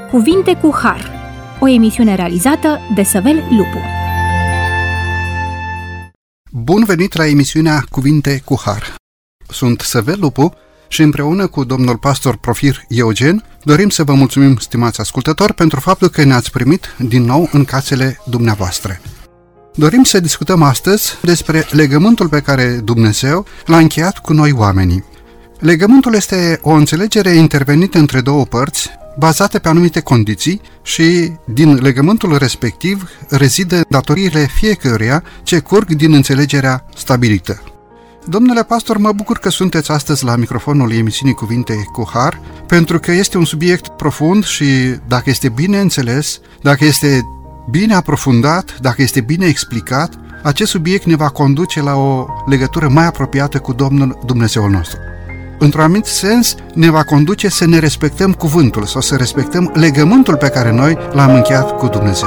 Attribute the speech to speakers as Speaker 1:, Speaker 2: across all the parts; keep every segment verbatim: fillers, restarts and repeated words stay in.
Speaker 1: Cuvinte cu Har, o emisiune realizată de Săvel Lupu.
Speaker 2: Bun venit la emisiunea Cuvinte cu Har. Sunt Săvel Lupu și împreună cu domnul pastor Profir Eugen dorim să vă mulțumim, stimați ascultători, pentru faptul că ne-ați primit din nou în casele dumneavoastră. Dorim să discutăm astăzi despre legământul pe care Dumnezeu l-a încheiat cu noi oamenii. Legământul este o înțelegere intervenită între două părți, bazate pe anumite condiții și din legământul respectiv rezidă datoriile fiecăruia ce curg din înțelegerea stabilită. Domnule pastor, mă bucur că sunteți astăzi la microfonul emisiunii Cuvinte cu Har, pentru că este un subiect profund și dacă este bine înțeles, dacă este bine aprofundat, dacă este bine explicat, acest subiect ne va conduce la o legătură mai apropiată cu Domnul Dumnezeul nostru. Într-un anumit sens, ne va conduce să ne respectăm cuvântul sau să respectăm legământul pe care noi l-am încheiat cu Dumnezeu.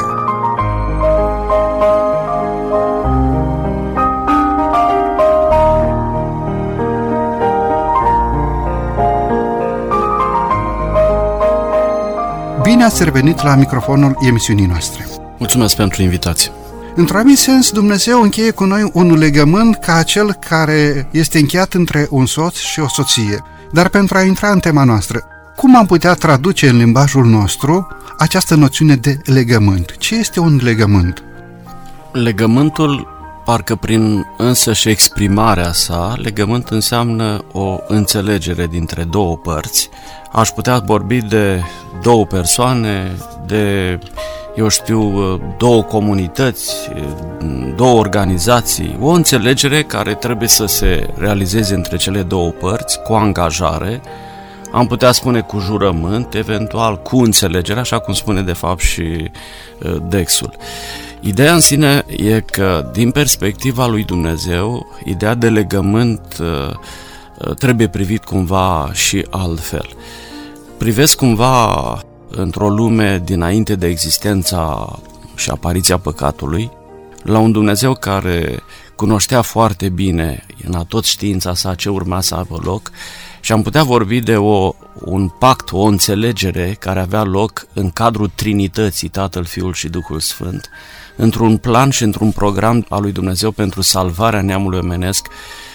Speaker 2: Bine ați revenit la microfonul emisiunii noastre.
Speaker 3: Mulțumesc pentru invitație.
Speaker 2: Într-un anumit sens, Dumnezeu încheie cu noi un legământ ca acel care este încheiat între un soț și o soție. Dar pentru a intra în tema noastră, cum am putea traduce în limbajul nostru această noțiune de legământ? Ce este un legământ?
Speaker 3: Legământul, parcă prin însăși exprimarea sa, legământ înseamnă o înțelegere dintre două părți. Aș putea vorbi de două persoane, de... eu știu, două comunități, două organizații, o înțelegere care trebuie să se realizeze între cele două părți, cu angajare, am putea spune cu jurământ, eventual cu înțelegere, așa cum spune de fapt și Dexul. Ideea în sine e că, din perspectiva lui Dumnezeu, ideea de legământ trebuie privit cumva și altfel. Privesc cumva într-o lume dinainte de existența și apariția păcatului, la un Dumnezeu care cunoștea foarte bine în atot știința sa ce urma să aibă loc și am putea vorbi de o, un pact, o înțelegere care avea loc în cadrul Trinității, Tatăl, Fiul și Duhul Sfânt, într-un plan și într-un program al lui Dumnezeu pentru salvarea neamului omenesc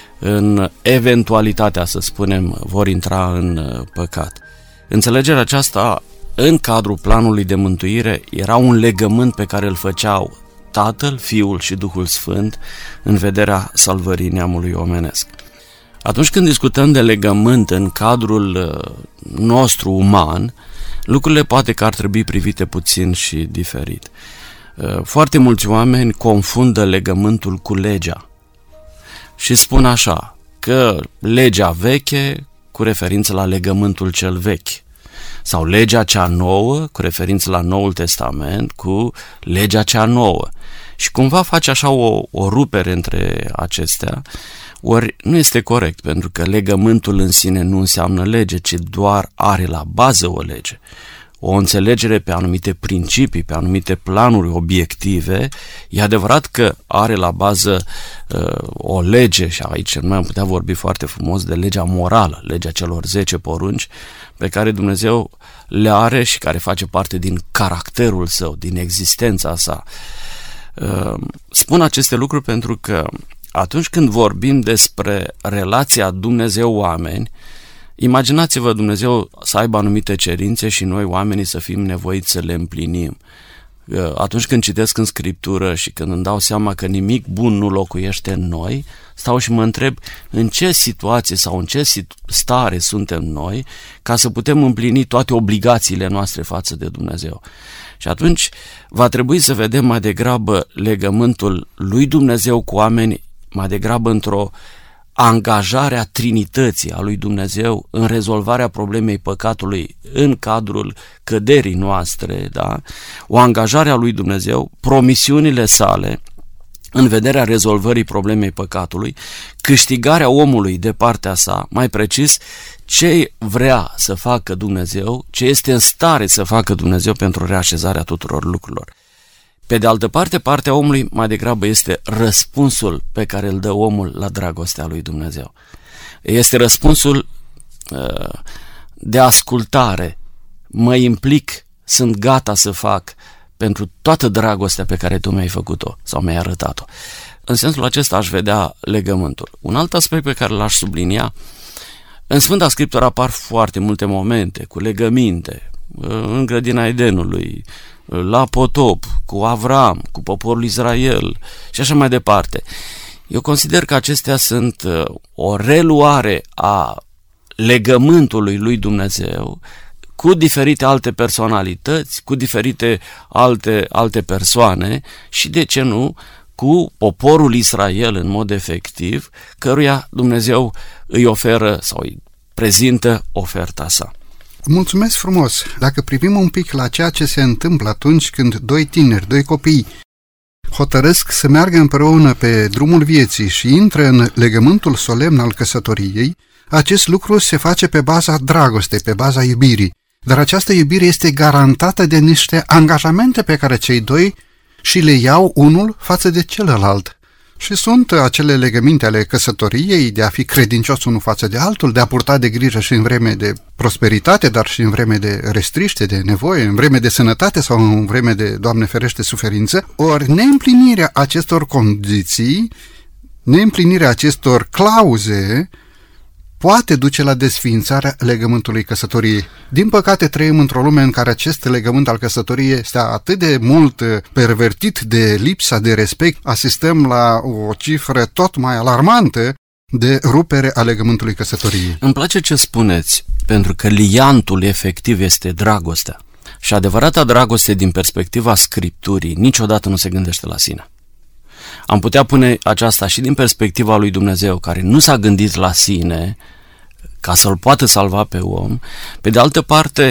Speaker 3: în eventualitatea, să spunem, vor intra în păcat. Înțelegerea aceasta în cadrul planului de mântuire era un legământ pe care îl făceau Tatăl, Fiul și Duhul Sfânt în vederea salvării neamului omenesc. Atunci când discutăm de legământ în cadrul nostru uman, lucrurile poate că ar trebui privite puțin și diferit. Foarte mulți oameni confundă legământul cu legea și spun așa, că legea veche cu referință la legământul cel vechi, sau legea cea nouă, cu referință la Noul Testament, cu legea cea nouă. Și cumva face așa o, o rupere între acestea, ori nu este corect, pentru că legământul în sine nu înseamnă lege, ci doar are la bază o lege. O înțelegere pe anumite principii, pe anumite planuri obiective, e adevărat că are la bază uh, o lege, și aici noi am putea vorbi foarte frumos de legea morală, legea celor zece porunci, pe care Dumnezeu le are și care face parte din caracterul său, din existența sa. Uh, spun aceste lucruri pentru că atunci când vorbim despre relația Dumnezeu-oameni, imaginați-vă Dumnezeu să aibă anumite cerințe și noi oamenii să fim nevoiți să le împlinim. Atunci când citesc în Scriptură și când îmi dau seama că nimic bun nu locuiește în noi, stau și mă întreb în ce situație sau în ce stare suntem noi ca să putem împlini toate obligațiile noastre față de Dumnezeu. Și atunci va trebui să vedem mai degrabă legământul lui Dumnezeu cu oameni, mai degrabă într-o angajarea Trinității a lui Dumnezeu în rezolvarea problemei păcatului în cadrul căderii noastre, da? O angajare a lui Dumnezeu, promisiunile sale în vederea rezolvării problemei păcatului, câștigarea omului de partea sa, mai precis, ce vrea să facă Dumnezeu, ce este în stare să facă Dumnezeu pentru reașezarea tuturor lucrurilor. Pe de altă parte, partea omului mai degrabă este răspunsul pe care îl dă omul la dragostea lui Dumnezeu. Este răspunsul uh, de ascultare. Mă implic sunt gata să fac pentru toată dragostea pe care tu mi-ai făcut-o sau mi-ai arătat-o. În sensul acesta aș vedea legământul. Un alt aspect pe care l-aș sublinia, în Sfânta Scriptură apar foarte multe momente cu legăminte, în grădina Edenului, la potop, cu Avram, cu poporul Israel și așa mai departe. Eu consider că acestea sunt o reluare a legământului lui Dumnezeu cu diferite alte personalități, cu diferite alte, alte persoane și, de ce nu, cu poporul Israel în mod efectiv, căruia Dumnezeu îi oferă sau îi prezintă oferta sa.
Speaker 2: Mulțumesc frumos! Dacă privim un pic la ceea ce se întâmplă atunci când doi tineri, doi copii, hotărăsc să meargă împreună pe drumul vieții și intră în legământul solemn al căsătoriei, acest lucru se face pe baza dragostei, pe baza iubirii. Dar această iubire este garantată de niște angajamente pe care cei doi și le iau unul față de celălalt. Și sunt acele legăminte ale căsătoriei de a fi credincios unul față de altul, de a purta de grijă și în vreme de prosperitate, dar și în vreme de restriște, de nevoie, în vreme de sănătate sau în vreme de, Doamne ferește, suferință. Ori neîmplinirea acestor condiții, neîmplinirea acestor clauze poate duce la desființarea legământului căsătoriei. Din păcate trăim într-o lume în care acest legământ al căsătoriei este atât de mult pervertit de lipsa de respect, asistăm la o cifră tot mai alarmantă de rupere a legământului căsătoriei.
Speaker 3: Îmi place ce spuneți, pentru că liantul efectiv este dragostea. Și adevărata dragoste din perspectiva Scripturii niciodată nu se gândește la sine. Am putea pune aceasta și din perspectiva lui Dumnezeu, care nu s-a gândit la sine ca să-l poată salva pe om. Pe de altă parte,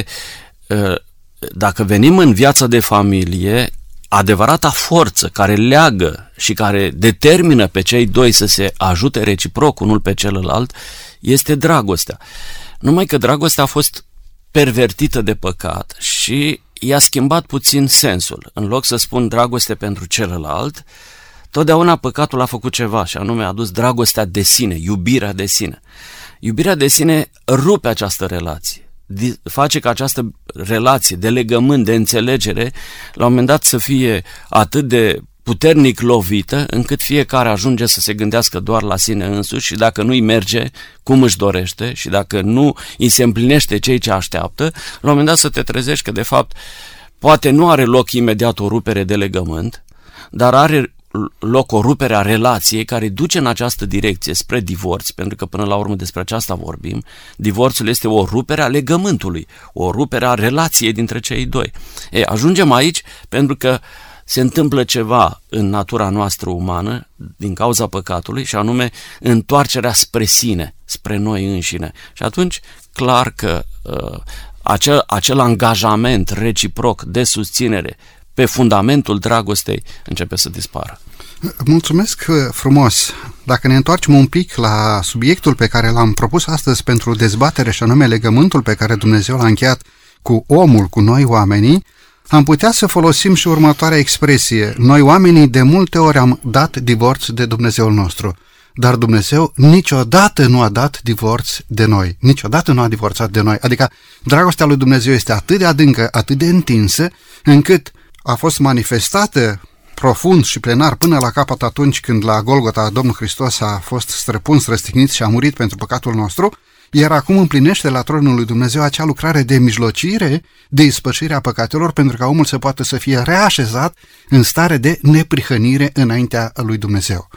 Speaker 3: dacă venim în viața de familie, adevărata forță care leagă și care determină pe cei doi să se ajute reciproc unul pe celălalt este dragostea. Numai că dragostea a fost pervertită de păcat și i-a schimbat puțin sensul. În loc să spun dragoste pentru celălalt, totdeauna păcatul a făcut ceva și anume a adus dragostea de sine, iubirea de sine. Iubirea de sine rupe această relație, face ca această relație de legământ, de înțelegere, la un moment dat să fie atât de puternic lovită, încât fiecare ajunge să se gândească doar la sine însuși și dacă nu-i merge cum își dorește și dacă nu îi se împlinește cei ce așteaptă, la un moment dat să te trezești că de fapt poate nu are loc imediat o rupere de legământ, dar are loc o rupere a relației care duce în această direcție spre divorț, pentru că până la urmă despre aceasta vorbim. Divorțul este o rupere a legământului, o rupere a relației dintre cei doi. Ei, ajungem aici pentru că se întâmplă ceva în natura noastră umană din cauza păcatului și anume întoarcerea spre sine, spre noi înșine. Și atunci, clar că uh, acel, acel angajament reciproc de susținere pe fundamentul dragostei începe să dispară.
Speaker 2: Mulțumesc frumos! Dacă ne întoarcem un pic la subiectul pe care l-am propus astăzi pentru dezbatere și anume legământul pe care Dumnezeu l-a încheiat cu omul, cu noi oamenii, am putea să folosim și următoarea expresie. Noi oamenii de multe ori am dat divorț de Dumnezeul nostru, dar Dumnezeu niciodată nu a dat divorț de noi, niciodată nu a divorțat de noi. Adică dragostea lui Dumnezeu este atât de adâncă, atât de întinsă, încât a fost manifestată profund și plenar până la capăt atunci când la Golgota Domnul Hristos a fost străpuns, răstignit și a murit pentru păcatul nostru, iar acum împlinește la tronul lui Dumnezeu acea lucrare de mijlocire, de ispășire a păcatelor, pentru ca omul să poată să fie reașezat în stare de neprihănire înaintea lui Dumnezeu.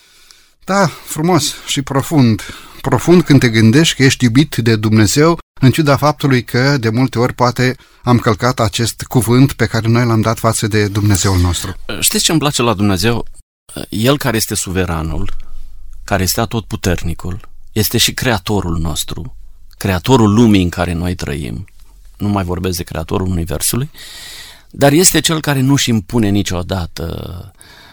Speaker 2: Da, frumos și profund. Profund când te gândești că ești iubit de Dumnezeu, în ciuda faptului că de multe ori poate am călcat acest cuvânt pe care noi l-am dat față de Dumnezeul nostru.
Speaker 3: Știți ce îmi place la Dumnezeu? El care este suveranul, care este atotputernicul, este și creatorul nostru, creatorul lumii în care noi trăim. Nu mai vorbesc de creatorul universului, dar este cel care nu-și impune niciodată,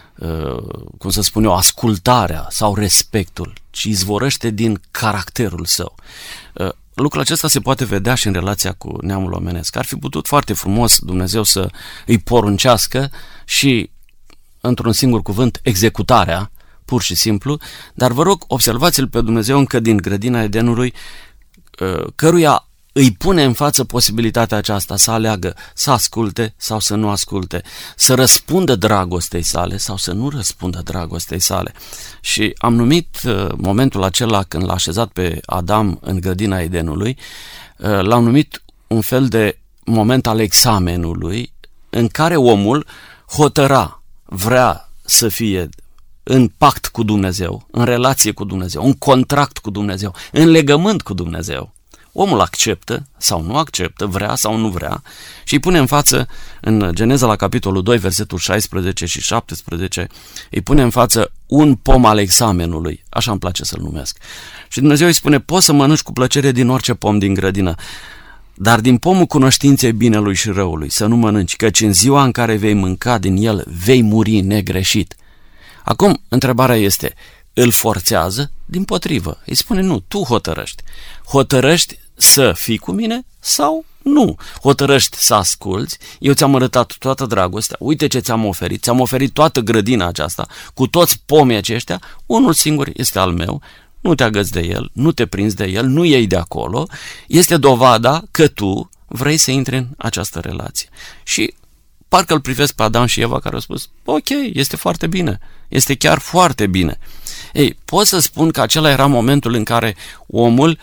Speaker 3: cum să spun eu, ascultarea sau respectul, ci izvorăște din caracterul său. Lucrul acesta se poate vedea și în relația cu neamul omenesc. Ar fi putut foarte frumos Dumnezeu să îi poruncească și, într-un singur cuvânt, executarea, pur și simplu, dar vă rog, observați-l pe Dumnezeu încă din grădina Edenului, căruia îi pune în față posibilitatea aceasta să aleagă să asculte sau să nu asculte, să răspundă dragostei sale sau să nu răspundă dragostei sale. Și am numit uh, momentul acela când l-a așezat pe Adam în grădina Edenului, uh, l-am numit un fel de moment al examenului în care omul hotăra, vrea să fie în pact cu Dumnezeu, în relație cu Dumnezeu, în contract cu Dumnezeu, în legământ cu Dumnezeu. Omul acceptă sau nu acceptă, vrea sau nu vrea și îi pune în față, în Geneza la capitolul doi, versetul șaisprezece și șaptesprezece, îi pune în față un pom al examenului, așa îmi place să-l numesc. Și Dumnezeu îi spune, poți să mănânci cu plăcere din orice pom din grădină, dar din pomul cunoștinței binelui și răului să nu mănânci, căci în ziua în care vei mânca din el, vei muri negreșit. Acum, întrebarea este, îl forțează? Dimpotrivă, îi spune, nu, tu hotărăști. Hotărăști să fii cu mine sau nu? Hotărăști să asculți, eu ți-am arătat toată dragostea, uite ce ți-am oferit, ți-am oferit toată grădina aceasta, cu toți pomii aceștia, unul singur este al meu, nu te agăți de el, nu te prinzi de el, nu iei de acolo, este dovada că tu vrei să intri în această relație. Și parcă îl privesc pe Adam și Eva care au spus, ok, este foarte bine, este chiar foarte bine. Ei, pot să spun că acela era momentul în care omul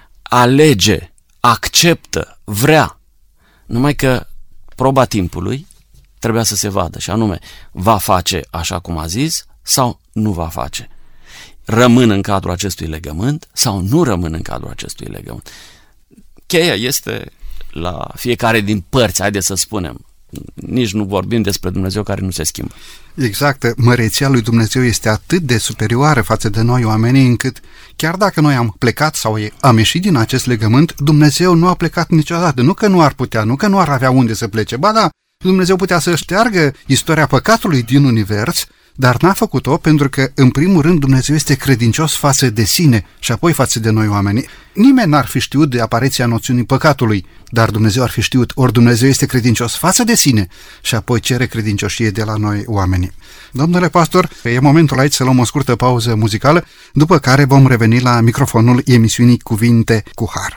Speaker 3: alege, acceptă, vrea, numai că proba timpului trebuia să se vadă și anume, va face așa cum a zis sau nu va face. Rămân în cadrul acestui legământ sau nu rămân în cadrul acestui legământ. Cheia este la fiecare din părți, haideți să spunem. Nici nu vorbim despre Dumnezeu care nu se schimbă.
Speaker 2: Exact, măreția lui Dumnezeu este atât de superioară față de noi oamenii încât chiar dacă noi am plecat sau am ieșit din acest legământ, Dumnezeu nu a plecat niciodată. Nu că nu ar putea, nu că nu ar avea unde să plece. Ba da, Dumnezeu putea să șteargă istoria păcatului din univers, dar n-a făcut-o pentru că, în primul rând, Dumnezeu este credincios față de sine și apoi față de noi oameni. Nimeni n-ar fi știut de apariția noțiunii păcatului, dar Dumnezeu ar fi știut, ori Dumnezeu este credincios față de sine și apoi cere credincioșie de la noi oamenii. Domnule pastor, e momentul aici să luăm o scurtă pauză muzicală, după care vom reveni la microfonul emisiunii Cuvinte cu Har.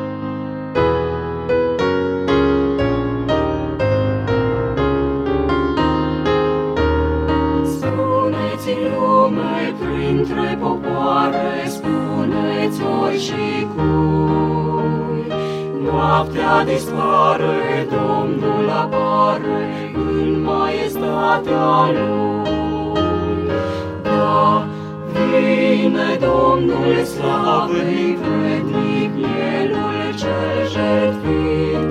Speaker 4: Printre popoare spuneți ori și cui, noaptea dispare, Domnul apare în maiestatea Lui. Da, vine Domnul slavei, vrednic mielul cel jertfit.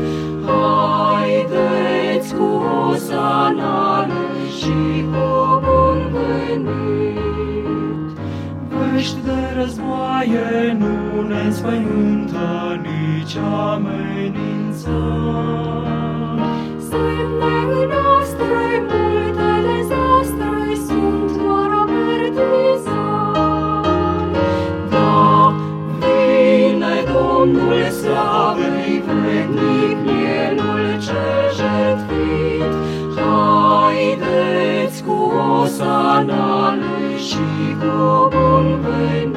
Speaker 4: Haideți cu osanale și cu bun venit. Vești de războaie nu ne înspăimântă nici amenință. Semne noastre, multe dezastre sunt doar avertizări. Da, vine Domnul slavei, vrednic mielul cel jertfit. Haideți cu osanale și cu bun venit.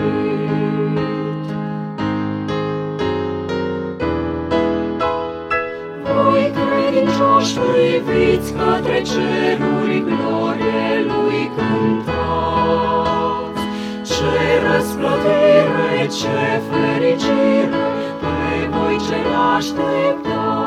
Speaker 4: Voi credincioși priviți către ceruri, glorie Lui cântați. Ce răsplătire, ce fericire pe voi ce așteptați.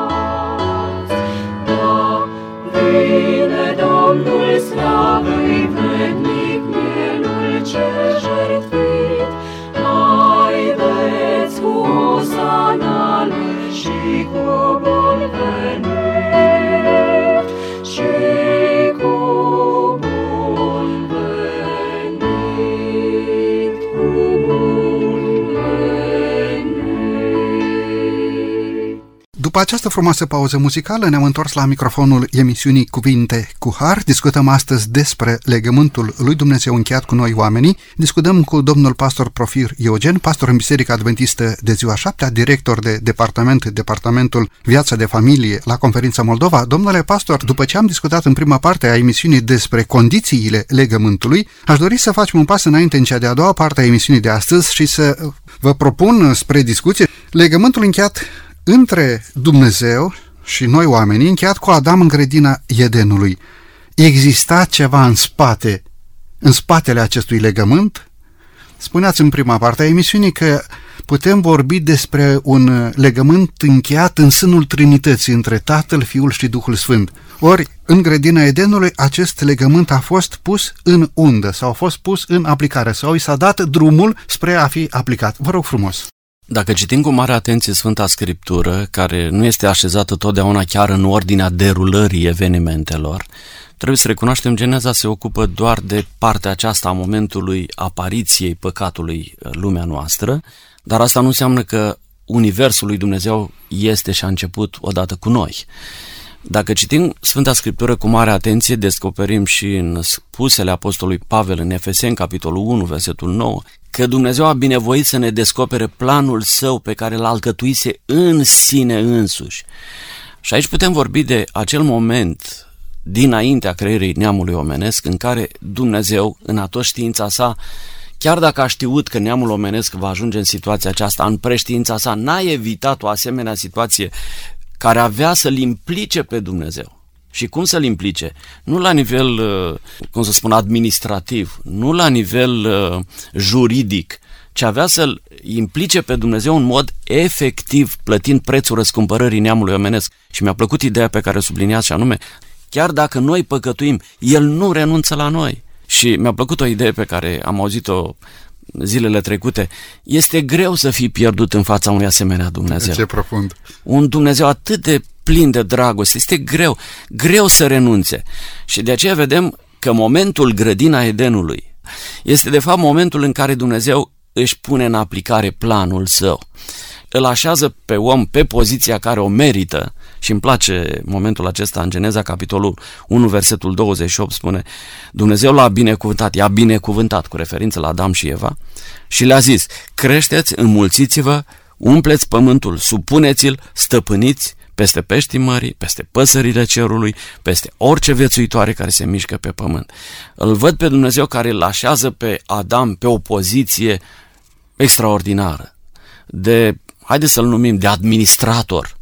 Speaker 4: Da, vine Domnul slavei, vrednic mielul cel jertfit. Haideți cu osanale și cu bun venit. Și cu bun venit, cu bun venit.
Speaker 2: După această frumoasă pauză muzicală ne-am întors la microfonul emisiunii Cuvinte cu Har. Discutăm astăzi despre legământul lui Dumnezeu încheiat cu noi oamenii. Discutăm cu domnul pastor Profir Iogen, pastor în Biserica Adventistă de Ziua Șaptea, director de departament, departamentul Viața de Familie la Conferința Moldova. Domnule pastor, după ce am discutat în prima parte a emisiunii despre condițiile legământului, aș dori să facem un pas înainte în cea de-a doua parte a emisiunii de astăzi și să vă propun spre discuție legământul încheiat între Dumnezeu și noi oamenii, încheiat cu Adam în grădina Edenului. Exista ceva în spate, în spatele acestui legământ? Spuneați în prima parte a emisiunii că putem vorbi despre un legământ încheiat în sânul Trinității, între Tatăl, Fiul și Duhul Sfânt. Ori, în grădina Edenului, acest legământ a fost pus în undă sau a fost pus în aplicare sau i s-a dat drumul spre a fi aplicat. Vă rog frumos!
Speaker 3: Dacă citim cu mare atenție Sfânta Scriptură, care nu este așezată totdeauna chiar în ordinea derulării evenimentelor, trebuie să recunoaștem, Geneza se ocupă doar de partea aceasta a momentului apariției păcatului lumea noastră, dar asta nu înseamnă că Universul lui Dumnezeu este și a început odată cu noi. Dacă citim Sfânta Scriptură cu mare atenție, descoperim și în spusele Apostolului Pavel în Efeseni, capitolul unu, versetul nouă, că Dumnezeu a binevoit să ne descopere planul său pe care l-a alcătuise în sine însuși. Și aici putem vorbi de acel moment dinaintea creierii neamului omenesc în care Dumnezeu, în atoștiința sa, chiar dacă a știut că neamul omenesc va ajunge în situația aceasta, în preștiința sa, n-a evitat o asemenea situație care avea să-L implice pe Dumnezeu. Și cum să-L implice? Nu la nivel, cum să spun, administrativ, nu la nivel uh, juridic, ci avea să-L implice pe Dumnezeu în mod efectiv, plătind prețul răscumpărării neamului omenesc. Și mi-a plăcut ideea pe care o subliniați, și anume, chiar dacă noi păcătuim, El nu renunță la noi. Și mi-a plăcut o idee pe care am auzit-o zilele trecute. Este greu să fii pierdut în fața unui asemenea Dumnezeu.
Speaker 2: Ce profund.
Speaker 3: Un Dumnezeu atât de plin de dragoste. Este greu, greu să renunțe. Și de aceea vedem că momentul grădina Edenului este de fapt momentul în care Dumnezeu își pune în aplicare planul său. Îl așează pe om pe poziția care o merită și îmi place momentul acesta în Geneza, capitolul unu, versetul douăzeci și opt, spune: Dumnezeu l-a binecuvântat, i-a binecuvântat, cu referință la Adam și Eva, și le-a zis: creșteți, înmulțiți-vă, umpleți pământul, supuneți-l, stăpâniți peste peștii mării, peste păsările cerului, peste orice viețuitoare care se mișcă pe pământ. Îl văd pe Dumnezeu care îl așează pe Adam pe o poziție extraordinară, de, haideți să-l numim, de administrator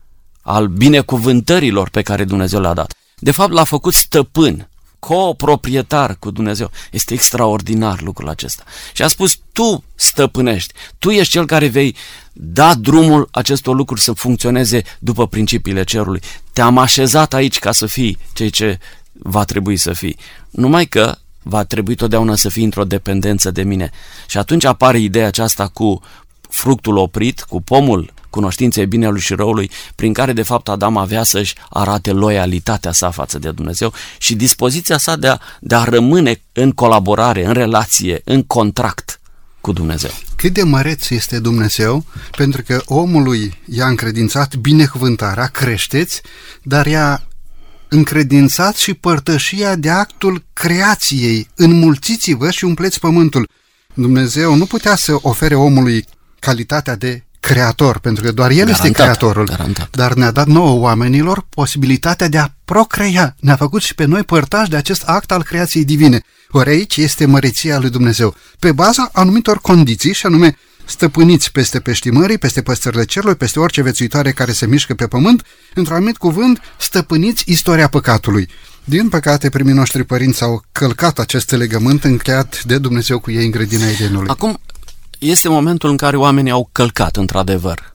Speaker 3: al binecuvântărilor pe care Dumnezeu le-a dat. De fapt, l-a făcut stăpân, coproprietar cu Dumnezeu. Este extraordinar lucrul acesta. Și a spus: tu stăpânești, tu ești cel care vei da drumul acestor lucruri să funcționeze după principiile cerului. Te-am așezat aici ca să fii ceea ce va trebui să fii. Numai că va trebui totdeauna să fii într-o dependență de mine. Și atunci apare ideea aceasta cu fructul oprit, cu pomul cunoștinței binelui și răului, prin care de fapt Adam avea să-și arate loialitatea sa față de Dumnezeu și dispoziția sa de a, de a rămâne în colaborare, în relație, în contract cu Dumnezeu.
Speaker 2: Cât de măreț este Dumnezeu, pentru că omului i-a încredințat binecuvântarea, creșteți, dar i-a încredințat și părtășia de actul creației: înmulțiți-vă și umpleți pământul. Dumnezeu nu putea să ofere omului calitatea de creator, pentru că doar el garantat, este creatorul,
Speaker 3: garantat. Dar
Speaker 2: ne-a dat nouă oamenilor posibilitatea de a procrea. Ne-a făcut și pe noi părtași de acest act al creației divine. Ori aici este măreția lui Dumnezeu, pe baza anumitor condiții, și anume: stăpâniți peste peștii mării, peste păsările cerului, peste orice viețuitoare care se mișcă pe pământ. Într-un anumit cuvânt, stăpâniți istoria păcatului. Din păcate, primii noștri părinți au călcat acest legământ încheiat de Dumnezeu cu ei în grădina Edenului.
Speaker 3: Acum este momentul în care oamenii au călcat într-adevăr.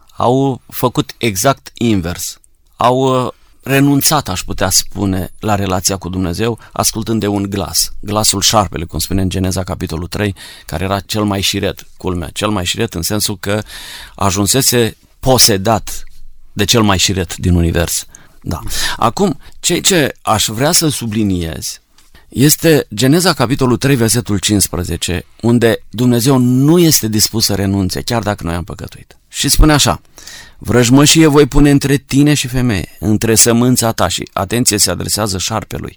Speaker 3: Au făcut exact invers. Au renunțat, aș putea spune, la relația cu Dumnezeu, ascultând de un glas. Glasul șarpele, cum spune în Geneza, capitolul trei, care era cel mai șiret, culmea, cel mai șiret în sensul că ajunsese posedat de cel mai șiret din univers. Da. Acum, ceea ce aș vrea să subliniez este Geneza, capitolul trei, versetul cincisprezece, unde Dumnezeu nu este dispus să renunțe, chiar dacă noi am păcătuit. Și spune așa: vrăjmășie voi pune între tine și femeie, între sămânța ta, și, atenție, se adresează șarpelui.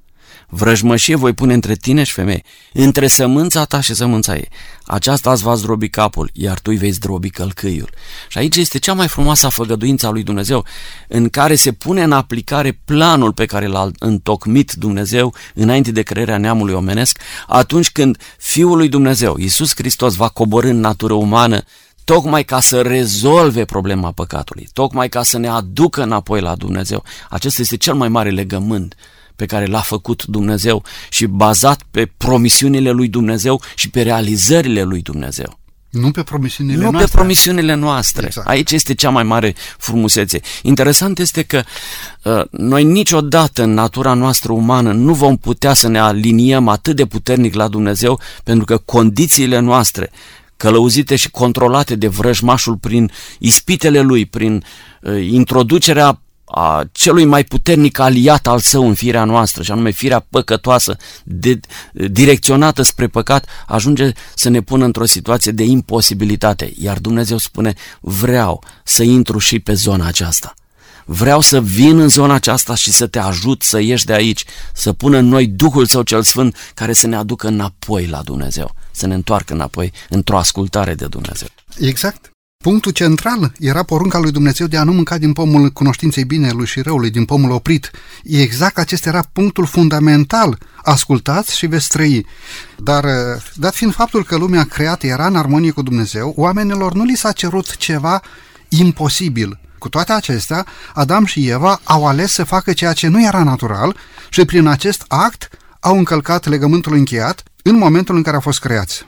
Speaker 3: Vrăjmășie voi pune între tine și femeie, între sămânța ta și sămânța ei. Aceasta îți va zdrobi capul, iar tu îi vei zdrobi călcâiul. Și aici este cea mai frumoasă făgăduință a lui Dumnezeu, în care se pune în aplicare planul pe care l-a întocmit Dumnezeu înainte de crearea neamului omenesc, atunci când Fiul lui Dumnezeu, Iisus Hristos, va coborî în natură umană, tocmai ca să rezolve problema păcatului, tocmai ca să ne aducă înapoi la Dumnezeu. Acesta este cel mai mare legământ pe care l-a făcut Dumnezeu și bazat pe promisiunile lui Dumnezeu și pe realizările lui Dumnezeu.
Speaker 2: Nu pe promisiunile
Speaker 3: nu
Speaker 2: noastre.
Speaker 3: pe promisiunile noastre.
Speaker 2: Exact.
Speaker 3: Aici este cea mai mare frumusețe. Interesant este că uh, noi niciodată în natura noastră umană nu vom putea să ne aliniem atât de puternic la Dumnezeu, pentru că condițiile noastre, călăuzite și controlate de vrăjmașul prin ispitele lui, prin uh, introducerea a celui mai puternic aliat al său în firea noastră, și anume firea păcătoasă, de, direcționată spre păcat, ajunge să ne pună într-o situație de imposibilitate. Iar Dumnezeu spune, vreau să intru și pe zona aceasta. Vreau să vin în zona aceasta și să te ajut să ieși de aici, să pună în noi Duhul Său cel Sfânt care să ne aducă înapoi la Dumnezeu, să ne întoarcă înapoi într-o ascultare de Dumnezeu.
Speaker 2: Exact. Punctul central era porunca lui Dumnezeu de a nu mânca din pomul cunoștinței binelui și răului, din pomul oprit. Exact acesta era punctul fundamental. Ascultați și veți trăi. Dar, dat fiind faptul că lumea creată era în armonie cu Dumnezeu, oamenilor nu li s-a cerut ceva imposibil. Cu toate acestea, Adam și Eva au ales să facă ceea ce nu era natural și prin acest act au încălcat legământul încheiat în momentul în care au fost creați.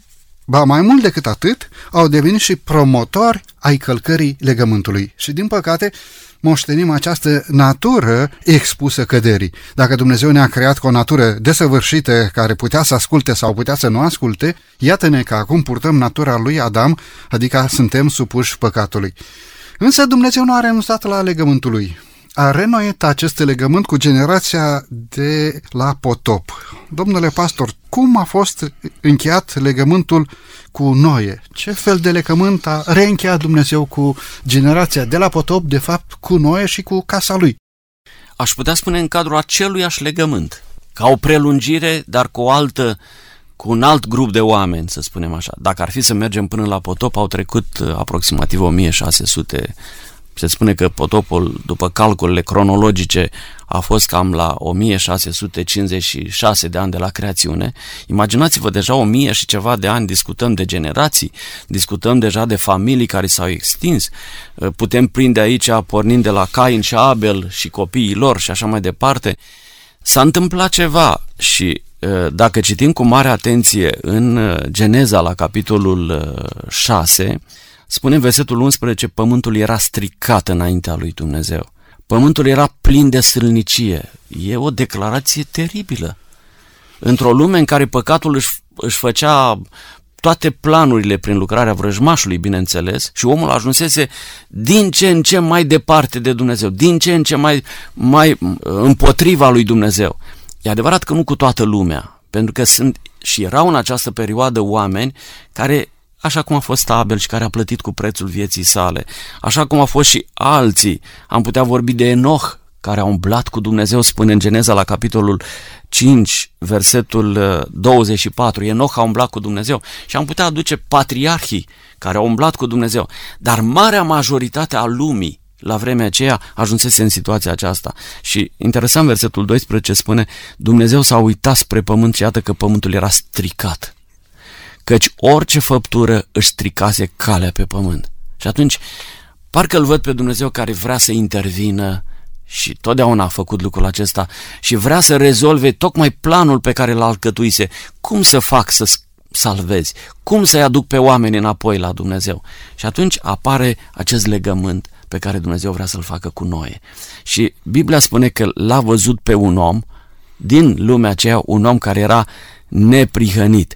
Speaker 2: Ba mai mult decât atât, au devenit și promotori ai călcării legământului. Și din păcate moștenim această natură expusă căderii. Dacă Dumnezeu ne-a creat cu o natură desăvârșită care putea să asculte sau putea să nu asculte, iată-ne că acum purtăm natura lui Adam, adică suntem supuși păcatului. Însă Dumnezeu nu a renunțat la legământul lui. A renoit acest legământ cu generația de la potop. Domnule pastor, cum a fost încheiat legământul cu Noe? Ce fel de legământ a reîncheiat Dumnezeu cu generația de la potop, de fapt cu Noe și cu casa lui?
Speaker 3: Aș putea spune în cadrul aceluiași legământ, ca o prelungire, dar cu o altă, cu un alt grup de oameni, să spunem așa. Dacă ar fi să mergem până la potop, au trecut aproximativ o mie șase sute. Se spune că potopul, după calculele cronologice, a fost cam la o mie șase sute cincizeci și șase de ani de la creațiune. Imaginați-vă, deja o mie și ceva de ani discutăm de generații, discutăm deja de familii care s-au extins. Putem prinde aici, pornind de la Cain și Abel și copiii lor și așa mai departe. S-a întâmplat ceva și dacă citim cu mare atenție în Geneza la capitolul șase, spune în versetul unsprezece, pământul era stricat înaintea lui Dumnezeu. Pământul era plin de sâlnicie. E o declarație teribilă. Într-o lume în care păcatul își, își făcea toate planurile prin lucrarea vrăjmașului, bineînțeles, și omul ajunsese din ce în ce mai departe de Dumnezeu, din ce în ce mai, mai împotriva lui Dumnezeu. E adevărat că nu cu toată lumea, pentru că sunt și erau în această perioadă oameni care, așa cum a fost Abel și care a plătit cu prețul vieții sale, așa cum au fost și alții, am putea vorbi de Enoch, care a umblat cu Dumnezeu, spune în Geneza la capitolul cinci, versetul douăzeci și patru, Enoch a umblat cu Dumnezeu, și am putea aduce patriarhii care au umblat cu Dumnezeu, dar marea majoritate a lumii la vremea aceea ajunsese în situația aceasta. Și interesant, versetul doisprezece spune, Dumnezeu s-a uitat spre pământ și iată că pământul era stricat, căci orice făptură își stricase calea pe pământ. Și atunci, parcă îl văd pe Dumnezeu care vrea să intervină și totdeauna a făcut lucrul acesta și vrea să rezolve tocmai planul pe care l-a alcătuise. Cum să fac să salvezi? Cum să-i aduc pe oameni înapoi la Dumnezeu? Și atunci apare acest legământ pe care Dumnezeu vrea să-l facă cu Noe. Și Biblia spune că l-a văzut pe un om din lumea aceea, un om care era neprihănit.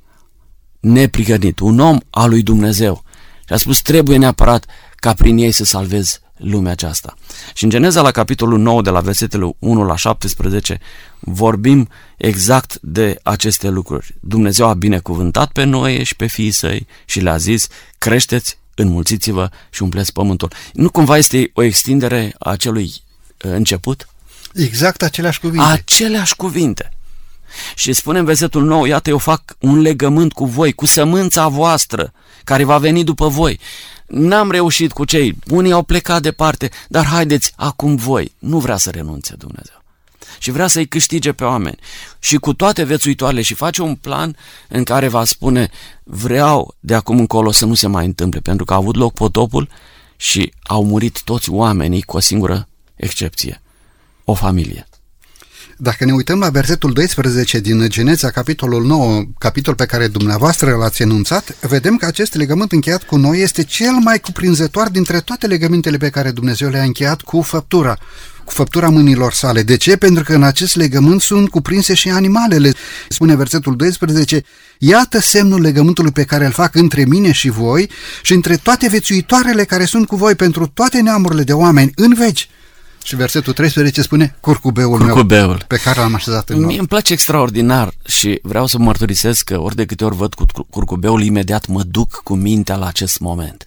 Speaker 3: Neprihănit, un om al lui Dumnezeu. Și a spus, trebuie neapărat ca prin ei să salvezi lumea aceasta. Și în Geneza la capitolul nouă, de la versetele unu la șaptesprezece, vorbim exact de aceste lucruri. Dumnezeu a binecuvântat pe Noe și pe fiii săi și le-a zis, creșteți, înmulțiți-vă și umpleți pământul. Nu cumva este o extindere a acelui început?
Speaker 2: Exact aceleași cuvinte.
Speaker 3: Aceleași cuvinte. Și spune în versetul nouă, iată, eu fac un legământ cu voi, cu sămânța voastră, care va veni după voi. N-am reușit cu cei, unii au plecat departe, dar haideți acum voi. Nu vrea să renunțe Dumnezeu. și vrea să-i câștige pe oameni. Și cu toate viețuitoarele și face un plan în care va spune: vreau de acum încolo să nu se mai întâmple, pentru că a avut loc potopul și au murit toți oamenii cu o singură excepție, o familie.
Speaker 2: Dacă ne uităm la versetul doisprezece din Geneza, capitolul nouă, capitol pe care dumneavoastră l-ați enunțat, vedem că acest legământ încheiat cu noi este cel mai cuprinzător dintre toate legămintele pe care Dumnezeu le-a încheiat cu făptura, cu făptura mâinilor sale. De ce? Pentru că în acest legământ sunt cuprinse și animalele. Spune versetul doisprezece: iată semnul legământului pe care îl fac între mine și voi și între toate viețuitoarele care sunt cu voi pentru toate neamurile de oameni în veci. Și versetul treisprezece spune: curcubeul,
Speaker 3: curcubeul.
Speaker 2: meu pe care l-am așezat în nou.
Speaker 3: Mie îmi place extraordinar și vreau să mărturisesc că ori de câte ori văd curcubeul, imediat mă duc cu mintea la acest moment.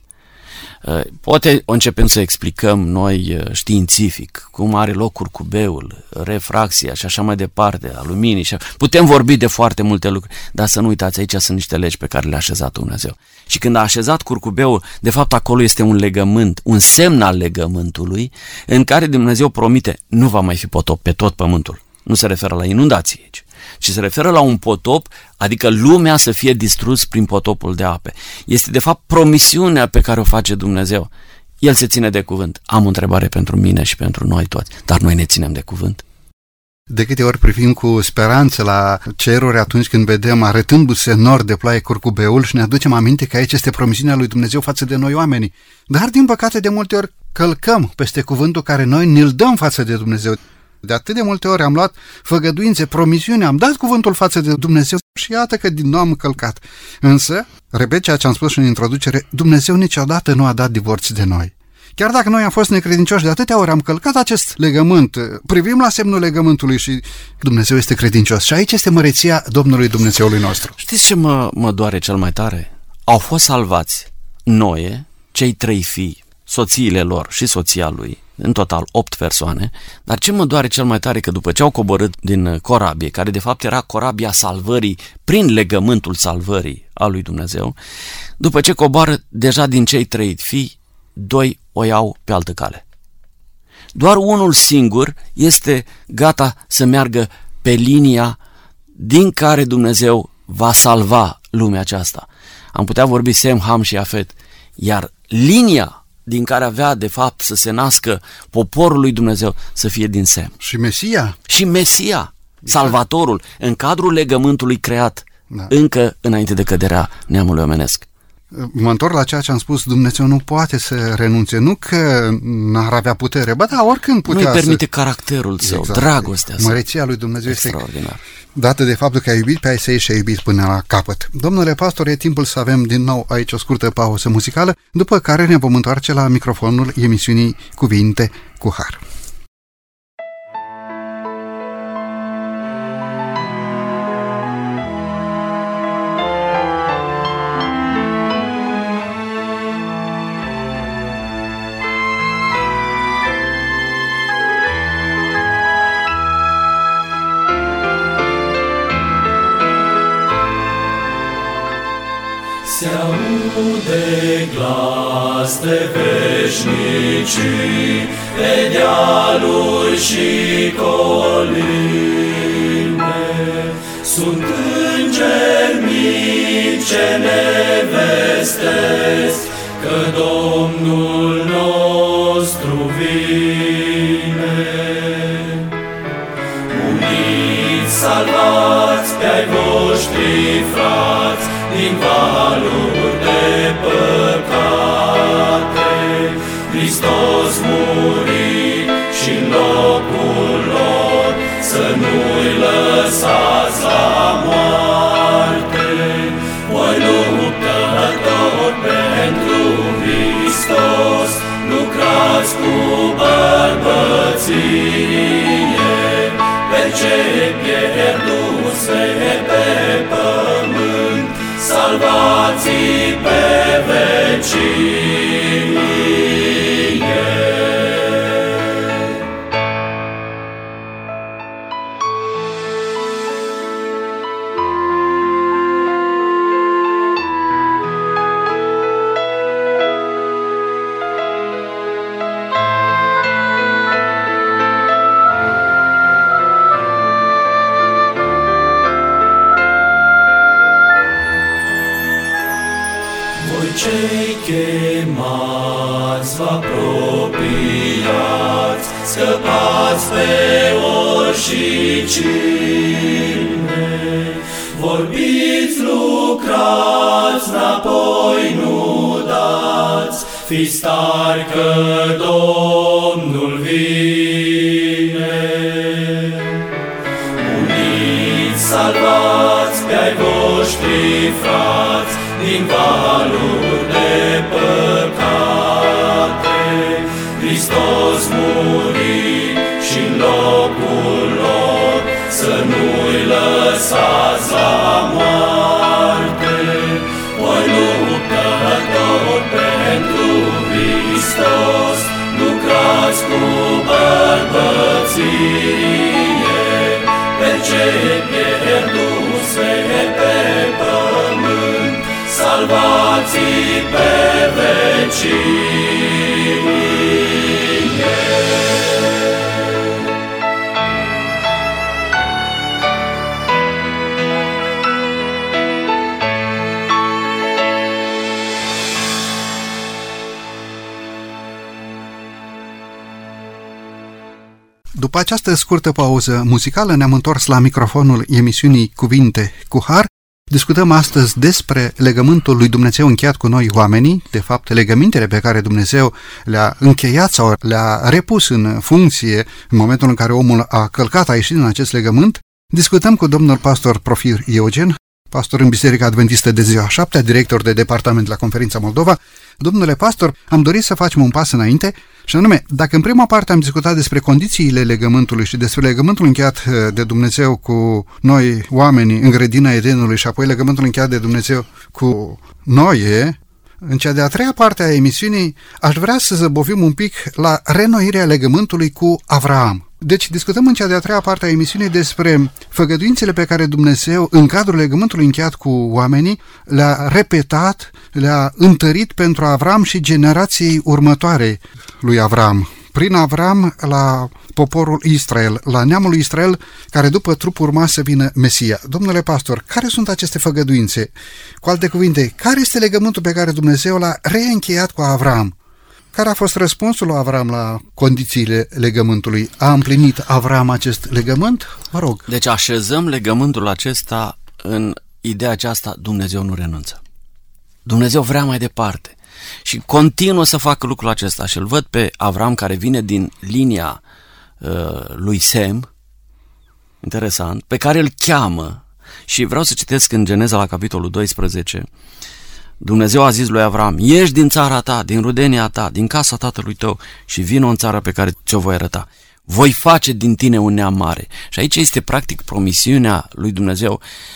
Speaker 3: Poate începem să explicăm noi științific cum are loc curcubeul, refracția și așa mai departe, aluminii, și putem vorbi de foarte multe lucruri, dar să nu uitați, aici sunt niște legi pe care le-a așezat Dumnezeu. Și când a așezat curcubeul, de fapt acolo este un legământ, un semn al legământului în care Dumnezeu promite: nu va mai fi potop pe tot pământul. Nu se referă la inundații aici, ci se referă la un potop, adică lumea să fie distrus prin potopul de ape. Este de fapt promisiunea pe care o face Dumnezeu. El se ține de cuvânt. Am o întrebare pentru mine și pentru noi toți, dar noi ne ținem de cuvânt?
Speaker 2: De câte ori privim cu speranță la ceruri atunci când vedem arătându-se nor de ploaie curcubeul și ne aducem aminte că aici este promisiunea lui Dumnezeu față de noi oamenii. Dar din păcate de multe ori călcăm peste cuvântul care noi ne-l dăm față de Dumnezeu. De atât de multe ori am luat făgăduințe, promisiuni, am dat cuvântul față de Dumnezeu și iată că din nou am călcat. Însă, repet ceea ce am spus și în introducere, Dumnezeu niciodată nu a dat divorț de noi. Chiar dacă noi am fost necredincioși, de atâtea ori am călcat acest legământ, privim la semnul legământului și Dumnezeu este credincios. Și aici este măreția Domnului Dumnezeului nostru.
Speaker 3: Știți ce mă, mă doare cel mai tare? Au fost salvați Noe, cei trei fii, soțiile lor și soția lui, în total opt persoane, dar ce mă doare cel mai tare că după ce au coborât din corabie, care de fapt era corabia salvării, prin legământul salvării a lui Dumnezeu, după ce coboară, deja din cei trei fii, doi o iau pe altă cale. Doar unul singur este gata să meargă pe linia din care Dumnezeu va salva lumea aceasta. Am putea vorbi Sem, Ham și Afet, iar linia din care avea de fapt să se nască poporul lui Dumnezeu să fie din Sem.
Speaker 2: Și Mesia.
Speaker 3: Și Mesia, Salvatorul, în cadrul legământului creat, da, încă înainte de căderea neamului omenesc.
Speaker 2: Mă întorc la ceea ce am spus, Dumnezeu nu poate să renunțe, nu că n-ar avea putere, ba da, oricând putea.
Speaker 3: Nu-i permite
Speaker 2: să...
Speaker 3: caracterul său,
Speaker 2: exact,
Speaker 3: dragostea sa.
Speaker 2: Măreția lui Dumnezeu
Speaker 3: extraordinar.
Speaker 2: Este dată de faptul că a iubit pe ai săi și a iubit până la capăt. Domnule pastor, e timpul să avem din nou aici o scurtă pauză muzicală, după care ne vom întoarce la microfonul emisiunii Cuvinte cu Har.
Speaker 5: Se aude glas de veșnicii pe dealuri și coline. Sunt îngeri mici ce ne vestesc că Domnul nostru vine. Uniți, salvați pe-ai voștri frați din valuri de păcate. Hristos muri și-n locul lor să nu-i lăsați la moarte. Voi luptători pentru Hristos, lucrați cu bărbăție pe cei pierduți pe pământ. Salvați-i pe vecie. voi cei chemați vă apropiați, scăpați pe oricine. Vorbiți, lucrați, înapoi nu dați, fiți tari că Domnul vine. Uniți, salvați pe ai voștri frați din valuri de păcate. Hristos muri și-n locul lor să nu-i lăsați la moarte. Voi luptă tot pentru Hristos, lucrați cu bărbăție, pe cei pierduse pe pământ, salvați-i pe vecie.
Speaker 2: După această scurtă pauză muzicală ne-am întors la microfonul emisiunii Cuvinte cu Har. Discutăm astăzi despre legământul lui Dumnezeu încheiat cu noi oamenii, de fapt legămintele pe care Dumnezeu le-a încheiat sau le-a repus în funcție în momentul în care omul a călcat, a ieșit din acest legământ. Discutăm cu domnul pastor Profir Eugen, pastor în Biserica Adventistă de Ziua Șaptea, director de departament la Conferința Moldova. Domnule pastor, am dorit să facem un pas înainte și anume, dacă în prima parte am discutat despre condițiile legământului și despre legământul încheiat de Dumnezeu cu noi oamenii în grădina Edenului și apoi legământul încheiat de Dumnezeu cu Noe, în cea de-a treia parte a emisiunii aș vrea să zăbovim un pic la renoirea legământului cu Avraam. Deci discutăm în cea de-a treia parte a emisiunii despre făgăduințele pe care Dumnezeu, în cadrul legământului încheiat cu oamenii, le-a repetat, le-a întărit pentru Avram și generației următoare lui Avram. Prin Avram la poporul Israel, la neamul lui Israel, care după trup urma să vină Mesia. Domnule pastor, care sunt aceste făgăduințe? Cu alte cuvinte, care este legământul pe care Dumnezeu l-a reîncheiat cu Avram? Care a fost răspunsul lui Avram la condițiile legământului? A împlinit Avram acest legământ? Vă rog.
Speaker 3: Deci așezăm legământul acesta în ideea aceasta, Dumnezeu nu renunță. Dumnezeu vrea mai departe și continuă să facă lucrul acesta și îl văd pe Avram care vine din linia uh, lui Sem, interesant, pe care îl cheamă și vreau să citesc în Geneza la capitolul doisprezece. Dumnezeu a zis lui Avram, ieși din țara ta, din rudenia ta, din casa tatălui tău și vină în țara pe care ți-o voi arăta. Voi face din tine un neam mare. Și aici este practic promisiunea lui Dumnezeu,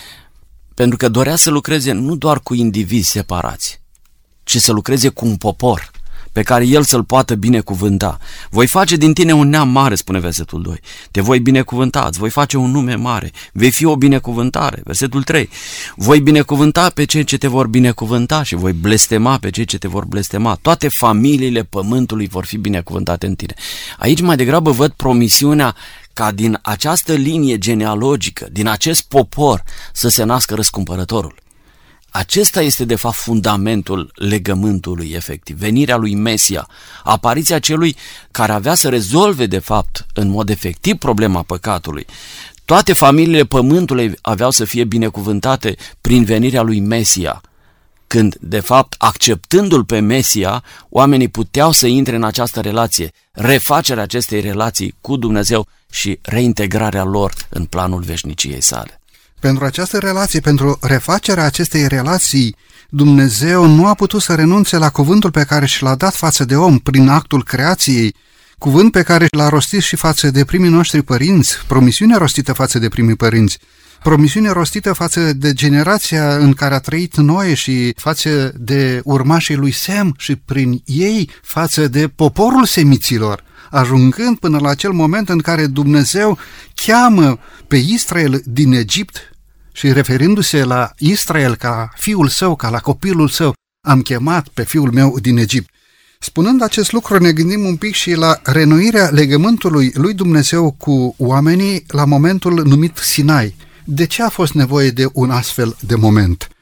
Speaker 3: pentru că dorea să lucreze nu doar cu indivizi separați, ci să lucreze cu un popor pe care el să-l poată binecuvânta. Voi face din tine un neam mare, spune versetul doi. Te voi binecuvânta, îți voi face un nume mare, vei fi o binecuvântare. Versetul trei. Voi binecuvânta pe cei ce te vor binecuvânta și voi blestema pe cei ce te vor blestema. Toate familiile pământului vor fi binecuvântate în tine. Aici mai degrabă văd promisiunea ca din această linie genealogică, din acest popor, să se nască răscumpărătorul. Acesta este de fapt fundamentul legământului efectiv, venirea lui Mesia, apariția celui care avea să rezolve de fapt în mod efectiv problema păcatului. Toate familiile pământului aveau să fie binecuvântate prin venirea lui Mesia, când de fapt acceptându-l pe Mesia, oamenii puteau să intre în această relație, refacerea acestei relații cu Dumnezeu și reintegrarea lor în planul veșniciei sale.
Speaker 2: Pentru această relație, pentru refacerea acestei relații, Dumnezeu nu a putut să renunțe la cuvântul pe care și l-a dat față de om prin actul creației, cuvânt pe care l-a rostit și față de primii noștri părinți, promisiune rostită față de primii părinți, promisiune rostită față de generația în care a trăit Noe și față de urmașii lui Sem și prin ei față de poporul semiților, ajungând până la acel moment în care Dumnezeu cheamă pe Israel din Egipt și referindu-se la Israel ca fiul său, ca la copilul său, am chemat pe fiul meu din Egipt. Spunând acest lucru, ne gândim un pic și la renoirea legământului lui Dumnezeu cu oamenii la momentul numit Sinai. De ce a fost nevoie de un astfel de moment?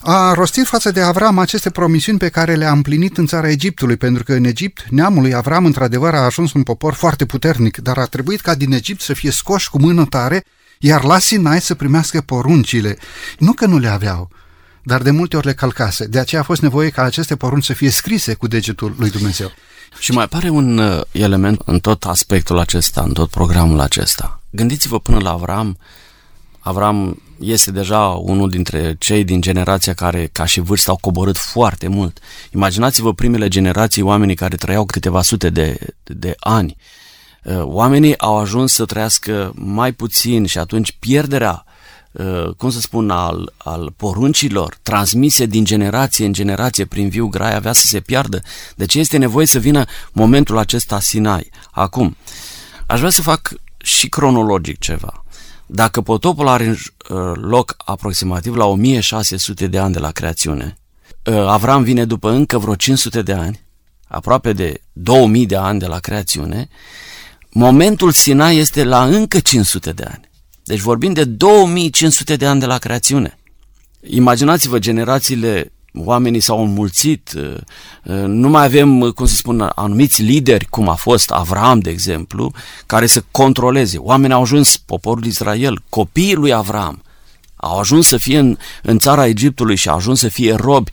Speaker 2: a rostit față de Avram aceste promisiuni pe care le-a împlinit în țara Egiptului, pentru că în Egipt neamul lui Avram într-adevăr a ajuns un popor foarte puternic, dar a trebuit ca din Egipt să fie scoși cu mână tare, iar la Sinai să primească poruncile. Nu că nu le aveau, dar de multe ori le călcase. De aceea a fost nevoie ca aceste porunci să fie scrise cu degetul lui Dumnezeu.
Speaker 3: Și mai apare un element în tot aspectul acesta, în tot programul acesta. Gândiți-vă până la Avram. Avram este deja unul dintre cei din generația care, ca și vârstă, au coborât foarte mult. Imaginați-vă primele generații, oamenii care trăiau câteva sute de, de ani. Oamenii au ajuns să trăiască mai puțin și atunci pierderea, cum să spun, al, al poruncilor transmise din generație în generație prin viu grai avea să se piardă. De ce este nevoie să vină momentul acesta Sinai? Acum, aș vrea să fac și cronologic ceva. Dacă potopul are loc aproximativ la o mie șase sute de ani de la creațiune, Avram vine după încă vreo cinci sute de ani, aproape de două mii de ani de la creațiune, momentul Sinai este la încă cinci sute de ani. Deci vorbim de două mii cinci sute de ani de la creațiune. Imaginați-vă, generațiile, oamenii s-au înmulțit, nu mai avem, cum să spun, anumiți lideri, cum a fost Avram, de exemplu, care să controleze. Oamenii au ajuns, poporul Israel, copiii lui Avram, au ajuns să fie în, în țara Egiptului și au ajuns să fie robi.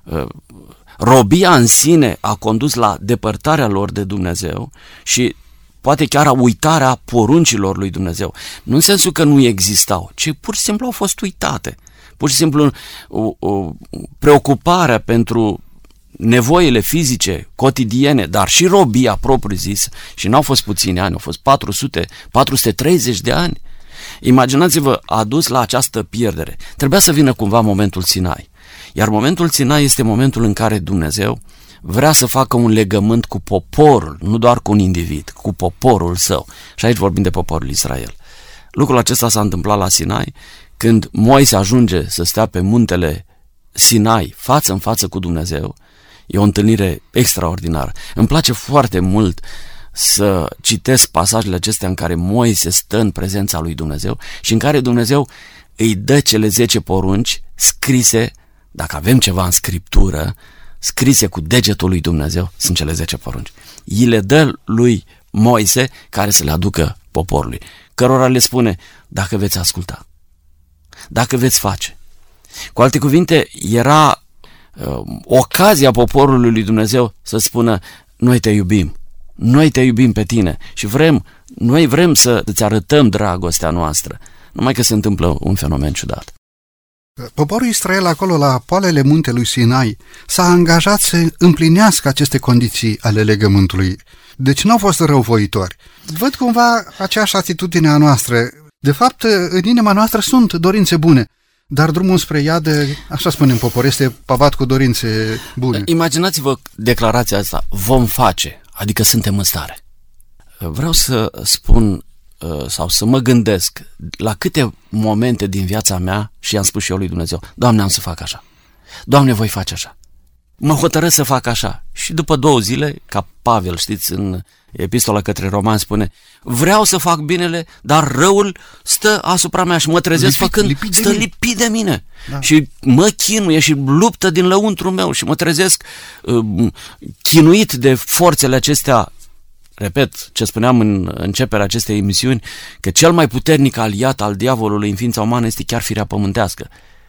Speaker 3: Robia în sine a condus la depărtarea lor de Dumnezeu și poate chiar a uitarea poruncilor lui Dumnezeu. Nu în sensul că nu existau, ci pur și simplu au fost uitate. Pur și simplu o, o preocuparea pentru nevoile fizice, cotidiene, dar și robia propriu-zis, și n-au fost puțini ani, au fost patru sute, patru sute treizeci de ani. Imaginați-vă, a dus la această pierdere. Trebuia să vină cumva momentul Sinai. Iar momentul Sinai este momentul în care Dumnezeu vrea să facă un legământ cu poporul, nu doar cu un individ, cu poporul său. Și aici vorbim de poporul Israel. Lucrul acesta s-a întâmplat la Sinai, când Moise ajunge să stea pe muntele Sinai, față în față cu Dumnezeu. E o întâlnire extraordinară. Îmi place foarte mult să citesc pasajele acestea în care Moise stă în prezența lui Dumnezeu și în care Dumnezeu îi dă cele zece porunci scrise, dacă avem ceva în Scriptură, scrise cu degetul lui Dumnezeu, sunt cele zece porunci. Îi le dă lui Moise care să le aducă poporului, cărora le spune, dacă veți asculta, dacă veți face. Cu alte cuvinte, era uh, ocazia poporului lui Dumnezeu să spună, noi te iubim, noi te iubim pe tine și vrem, noi vrem să îți arătăm dragostea noastră, numai că se întâmplă un fenomen ciudat.
Speaker 2: Poporul Israel acolo la poalele muntelui Sinai s-a angajat să împlinească aceste condiții ale legământului. Deci nu au fost răuvoitori. Văd cumva aceeași atitudine a noastră. De fapt, în inima noastră sunt dorințe bune, dar drumul spre iad, așa spunem popor, este pavat cu dorințe bune.
Speaker 3: Imaginați-vă declarația asta, vom face, adică suntem în stare. Vreau să spun sau să mă gândesc la câte momente din viața mea și i-am spus și eu lui Dumnezeu, Doamne, am să fac așa, Doamne, voi face așa, mă hotărăsc să fac așa. Și după două zile, ca Pavel, știți, în epistola către Romani spune, vreau să fac binele, dar răul stă asupra mea și mă trezesc lipit, făcând, lipit stă mine. lipit de mine. Da. Și mă chinuie și luptă din lăuntru meu și mă trezesc uh, chinuit de forțele acestea. Repet ce spuneam în începerea acestei emisiuni, că cel mai puternic aliat al diavolului în ființa umană este chiar firea pământească.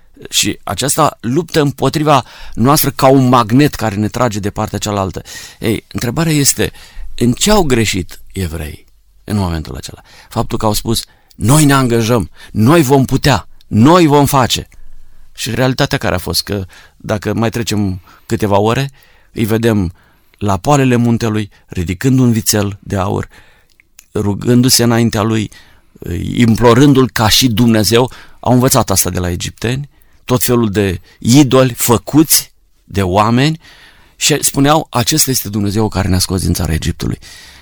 Speaker 3: Și aceasta luptă împotriva noastră ca un magnet care ne trage de partea cealaltă. Ei, întrebarea este, în ce au greșit evreii în momentul acela? Faptul că au spus, noi ne angajăm, noi vom putea, noi vom face. Și realitatea care a fost că, dacă mai trecem câteva ore, îi vedem la poalele muntelui, ridicând un vițel de aur, rugându-se înaintea lui, implorându-l ca și Dumnezeu. Au învățat asta de la egipteni, tot felul de idoli făcuți de oameni și spuneau, acesta este Dumnezeu care ne-a scos din țara Egiptului.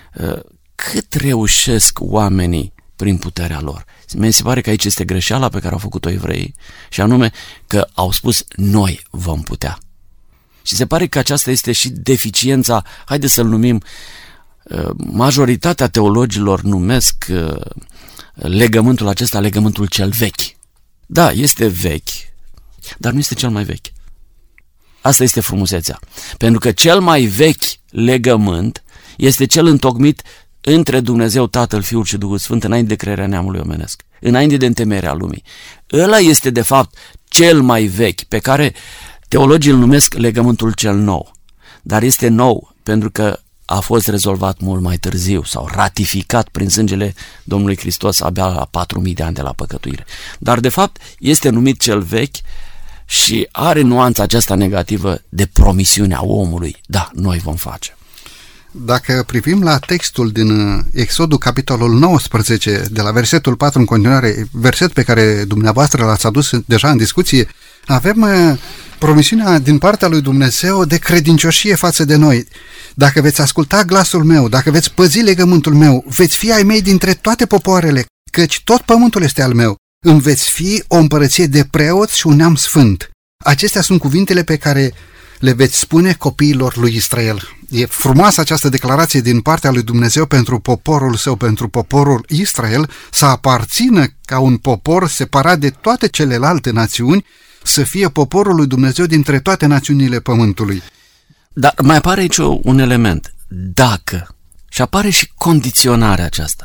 Speaker 3: Cât reușesc oamenii prin puterea lor? Mi se pare că aici este greșeala pe care au făcut-o evreii și anume că au spus, noi vom putea. Și se pare că aceasta este și deficiența, haideți să-l numim, majoritatea teologilor numesc legământul acesta legământul cel vechi. Da, este vechi, dar nu este cel mai vechi. Asta este frumusețea. Pentru că cel mai vechi legământ este cel întocmit între Dumnezeu Tatăl, Fiul și Duhul Sfânt înainte de crearea neamului omenesc, înainte de întemeierea lumii. Ăla este de fapt cel mai vechi, pe care teologii îl numesc legământul cel nou. Dar este nou pentru că a fost rezolvat mult mai târziu sau ratificat prin sângele Domnului Hristos abia la patru mii de ani de la păcătuire. Dar de fapt este numit cel vechi și are nuanța aceasta negativă de promisiunea omului. Da, noi vom face.
Speaker 2: Dacă privim la textul din Exodul, capitolul nouăsprezece, de la versetul patru în continuare, verset pe care dumneavoastră l-ați adus deja în discuție, avem promisiunea din partea lui Dumnezeu de credincioșie față de noi. Dacă veți asculta glasul meu, dacă veți păzi legământul meu, veți fi ai mei dintre toate popoarele, căci tot pământul este al meu. Îmi veți fi o împărăție de preoți și un neam sfânt. Acestea sunt cuvintele pe care le veți spune copiilor lui Israel. E frumoasă această declarație din partea lui Dumnezeu pentru poporul său, pentru poporul Israel, să aparțină ca un popor separat de toate celelalte națiuni, să fie poporul lui Dumnezeu dintre toate națiunile pământului.
Speaker 3: Dar mai apare aici un element. Dacă. Și apare și condiționarea aceasta.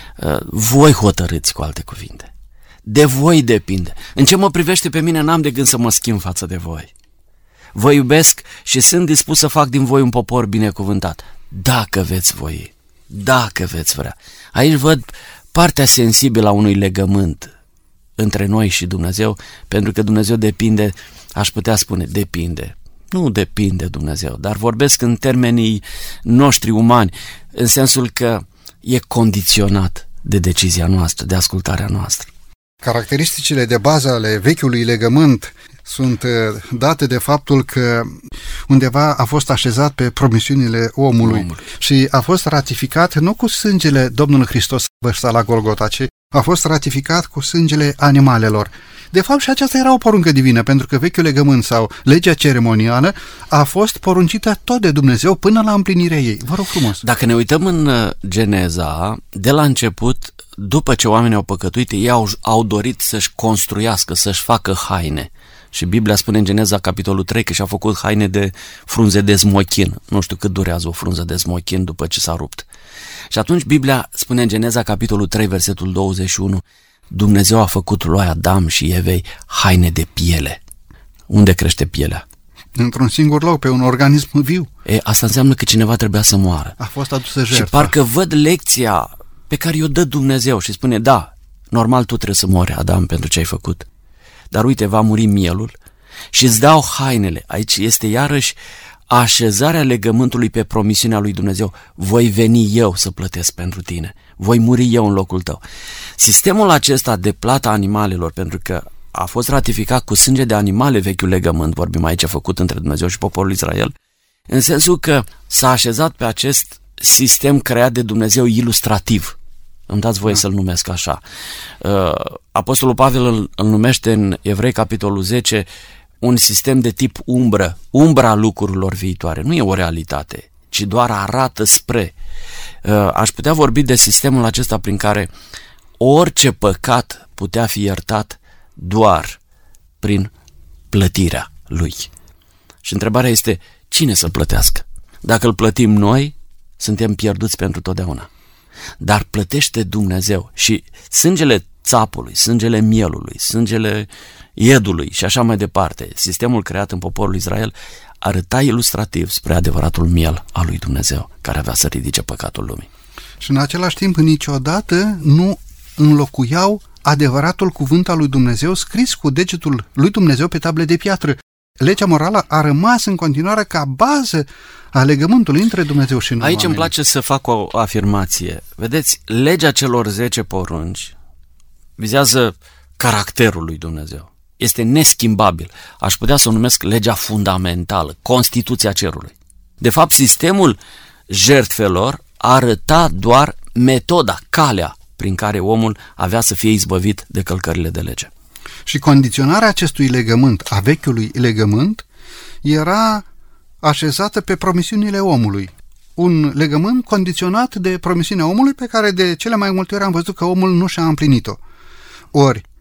Speaker 3: Voi hotărâți, cu alte cuvinte. De voi depinde. În ce mă privește pe mine, n-am de gând să mă schimb față de voi. Vă iubesc și sunt dispus să fac din voi un popor binecuvântat. Dacă veți voi, dacă veți vrea. Aici văd partea sensibilă a unui legământ între noi și Dumnezeu, pentru că Dumnezeu depinde, aș putea spune, depinde. Nu depinde Dumnezeu, dar vorbesc în termenii noștri umani, în sensul că e condiționat de decizia noastră, de ascultarea noastră.
Speaker 2: Caracteristicile de bază ale vechiului legământ sunt date de faptul că undeva a fost așezat pe promisiunile omului, omului. Și a fost ratificat nu cu sângele Domnului Hristos vărsat la Golgota, ci a fost ratificat cu sângele animalelor. De fapt, și aceasta era o poruncă divină, pentru că vechiul legământ sau legea ceremonială a fost poruncită tot de Dumnezeu până la împlinirea ei. Vă rog frumos.
Speaker 3: Dacă ne uităm în Geneza, de la început, după ce oamenii au păcătuit, ei au, au dorit să-și construiască, să-și facă haine. Și Biblia spune în Geneza, capitolul trei, că și-a făcut haine de frunze de smochin. Nu știu cât durează o frunză de smochin după ce s-a rupt. Și atunci Biblia spune în Geneza, capitolul trei, versetul douăzeci și unu, Dumnezeu a făcut lui Adam și Evei haine de piele. Unde crește pielea?
Speaker 2: Într-un singur loc, pe un organism viu.
Speaker 3: E, asta înseamnă că cineva trebuia să moară.
Speaker 2: A fost adusă jertfa.
Speaker 3: Și parcă văd lecția pe care o dă Dumnezeu și spune, da, normal tu trebuie să mori, Adam, pentru ce ai făcut. Dar uite, va muri mielul și îți dau hainele. Aici este iarăși așezarea legământului pe promisiunea lui Dumnezeu. Voi veni eu să plătesc pentru tine. Voi muri eu în locul tău. Sistemul acesta de plata animalelor, pentru că a fost ratificat cu sânge de animale vechiul legământ, vorbim aici făcut între Dumnezeu și poporul Israel, în sensul că s-a așezat pe acest sistem creat de Dumnezeu ilustrativ. Îmi dați voie da. să-l numesc așa. Apostolul Pavel îl, îl numește în Evrei, capitolul zece, un sistem de tip umbră, umbra lucrurilor viitoare. Nu e o realitate, ci doar arată spre. Aș putea vorbi de sistemul acesta prin care orice păcat putea fi iertat doar prin plătirea lui. Și întrebarea este, cine să plătească? Dacă îl plătim noi, suntem pierduți pentru totdeauna. Dar plătește Dumnezeu și sângele țapului, sângele mielului, sângele iedului și așa mai departe, sistemul creat în poporul Israel arăta ilustrativ spre adevăratul miel al lui Dumnezeu, care avea să ridice păcatul lumii.
Speaker 2: Și în același timp niciodată nu înlocuiau adevăratul cuvânt al lui Dumnezeu scris cu degetul lui Dumnezeu pe table de piatră. Legea morală a rămas în continuare ca bază a legământului între Dumnezeu și noi.
Speaker 3: Aici
Speaker 2: oamenii.
Speaker 3: Îmi place să fac o afirmație. Vedeți, legea celor zece porunci vizează caracterul lui Dumnezeu. Este neschimbabil. Aș putea să o numesc legea fundamentală, Constituția cerului. De fapt, sistemul jertfelor arăta doar metoda, calea prin care omul avea să fie izbăvit de călcările de lege.
Speaker 2: Și condiționarea acestui legământ, a vechiului legământ, era așezată pe promisiunile omului. Un legământ condiționat de promisiunea omului pe care de cele mai multe ori am văzut că omul nu și-a împlinit-o. Ori,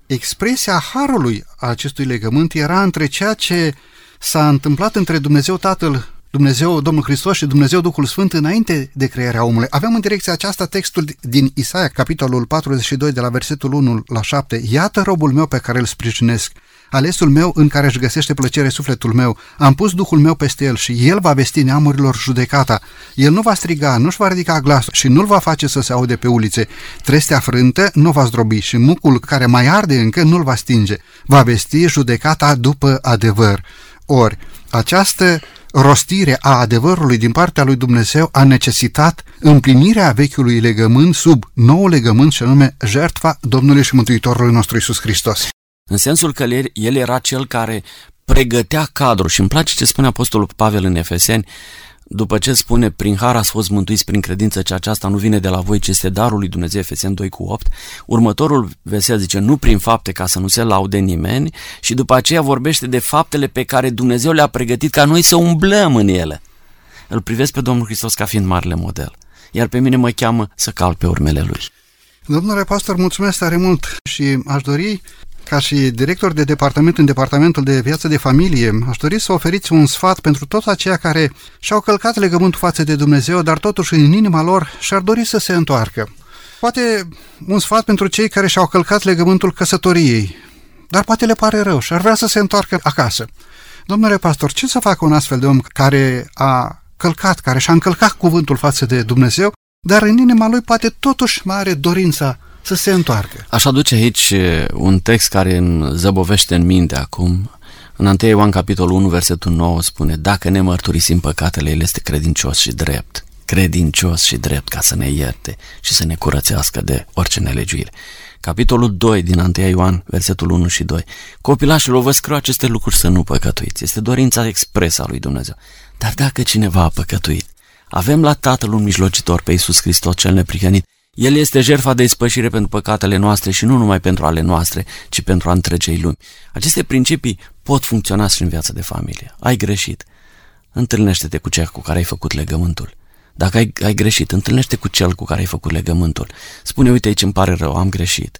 Speaker 2: expresia harului a acestui legământ era între ceea ce s-a întâmplat între Dumnezeu Tatăl, Dumnezeu Domnul Hristos și Dumnezeu Duhul Sfânt înainte de crearea omului. Avem în direcția aceasta textul din Isaia, capitolul patruzeci și doi, de la versetul unu la șapte. Iată robul meu pe care îl sprijinesc, alesul meu în care își găsește plăcere sufletul meu. Am pus Duhul meu peste el și el va vesti neamurilor judecata. El nu va striga, nu-și va ridica glasul și nu-l va face să se aude pe ulițe. Trestea frântă nu va zdrobi și mucul care mai arde încă nu-l va stinge. Va vesti judecata după adevăr. Ori, această rostire a adevărului din partea lui Dumnezeu a necesitat împlinirea vechiului legământ sub nou legământ, și anume jertfa Domnului și Mântuitorului nostru Iisus Hristos.
Speaker 3: În sensul că el era cel care pregătea cadrul. Și îmi place ce spune Apostolul Pavel în Efeseni, după ce spune, prin har ați fost mântuiți prin credință, ce aceasta nu vine de la voi, ci este darul lui Dumnezeu, Efeseni doi cu opt. Următorul verset zice, nu prin fapte, ca să nu se laude nimeni, și după aceea vorbește de faptele pe care Dumnezeu le-a pregătit ca noi să umblăm în ele. Îl privesc pe Domnul Hristos ca fiind marele model, iar pe mine mă cheamă să calc pe urmele lui.
Speaker 2: Domnule pastor, mulțumesc tare mult și aș dori, ca și director de departament în Departamentul de Viață de Familie, aș dori să oferiți un sfat pentru toți aceia care și-au călcat legământul față de Dumnezeu, dar totuși în inima lor și-ar dori să se întoarcă. Poate un sfat pentru cei care și-au călcat legământul căsătoriei, dar poate le pare rău și ar vrea să se întoarcă acasă. Domnule pastor, ce să facă un astfel de om care a călcat, care și-a încălcat cuvântul față de Dumnezeu, dar în inima lui poate totuși mai are dorința să se întoarcă?
Speaker 3: Aș aduce aici un text care îmi zăbovește în minte acum. În întâi Ioan, capitolul unu, versetul nouă spune, dacă ne mărturisim păcatele, El este credincios și drept, credincios și drept ca să ne ierte și să ne curățească de orice nelegiuire. Capitolul doi din întâi Ioan, versetul unu și doi. Copilașilor, vă scriu aceste lucruri să nu păcătuiți. Este dorința expresă a lui Dumnezeu. Dar dacă cineva a păcătuit, avem la Tatăl un mijlocitor, pe Iisus Hristos cel neprihănit. El este jertfa de ispășire pentru păcatele noastre și nu numai pentru ale noastre, ci pentru a întregei lumi. Aceste principii pot funcționa și în viața de familie. Ai greșit, întâlnește-te cu cel cu care ai făcut legământul. Dacă ai, ai greșit, întâlnește cu cel cu care ai făcut legământul. Spune, uite aici îmi pare rău, am greșit.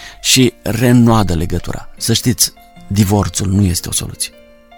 Speaker 3: Și reînnoadă legătura. Să știți, divorțul nu este o soluție.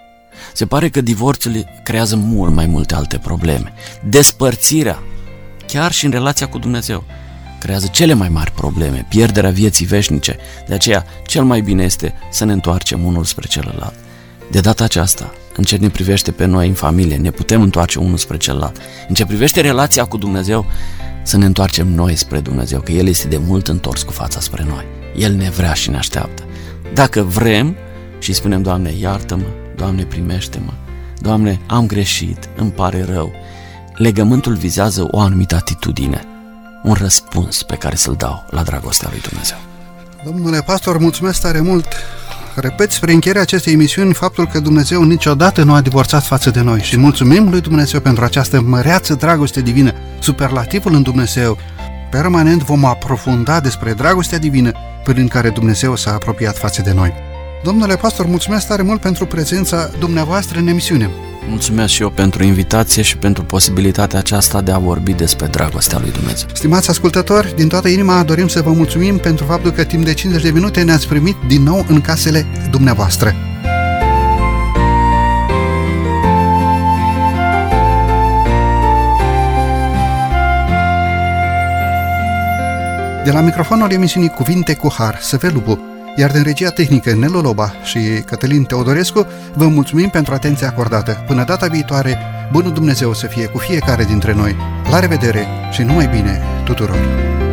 Speaker 3: Se pare că divorțul creează mult mai multe alte probleme. Despărțirea, chiar și în relația cu Dumnezeu, creează cele mai mari probleme, pierderea vieții veșnice. De aceea, cel mai bine este să ne întoarcem unul spre celălalt. De data aceasta, în ce ne privește pe noi în familie, ne putem întoarce unul spre celălalt. În ce privește relația cu Dumnezeu, să ne întoarcem noi spre Dumnezeu, că El este de mult întors cu fața spre noi. El ne vrea și ne așteaptă. Dacă vrem și spunem, Doamne, iartă-mă, Doamne, primește-mă, Doamne, am greșit, îmi pare rău, legământul vizează o anumită atitudine, un răspuns pe care să-l dau la dragostea lui Dumnezeu.
Speaker 2: Domnule pastor, mulțumesc tare mult. Repet spre încheierea acestei emisiuni faptul că Dumnezeu niciodată nu a divorțat față de noi și mulțumim lui Dumnezeu pentru această măreață dragoste divină, superlativul în Dumnezeu. Permanent vom aprofunda despre dragostea divină prin care Dumnezeu s-a apropiat față de noi. Domnule pastor, mulțumesc tare mult pentru prezența dumneavoastră în emisiune.
Speaker 3: Mulțumesc și eu pentru invitație și pentru posibilitatea aceasta de a vorbi despre dragostea lui Dumnezeu.
Speaker 2: Stimați ascultători, din toată inima dorim să vă mulțumim pentru faptul că timp de cincizeci de minute ne-ați primit din nou în casele dumneavoastră. De la microfonul emisiunii Cuvinte cu Har, Săvel Lupu, iar din regia tehnică Nelu Loba și Cătălin Teodorescu, vă mulțumim pentru atenția acordată. Până data viitoare, bunul Dumnezeu să fie cu fiecare dintre noi. La revedere și numai bine tuturor!